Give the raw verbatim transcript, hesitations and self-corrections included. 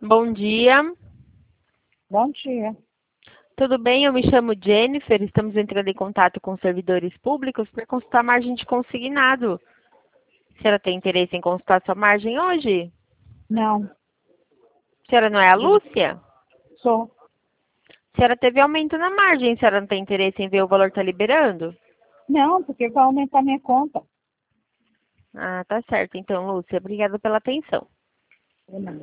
Bom dia. Bom dia. Tudo bem? Eu me chamo Jennifer. Estamos entrando em contato com servidores públicos para consultar a margem de consignado. A senhora tem interesse em consultar sua margem hoje? Não, A senhora não é a Lúcia? sou. A senhora teve aumento na margem. A senhora não tem interesse em ver o valor está liberando? Não, porque vai aumentar minha conta. Ah, tá certo. Então, Lúcia, obrigada pela atenção. Não.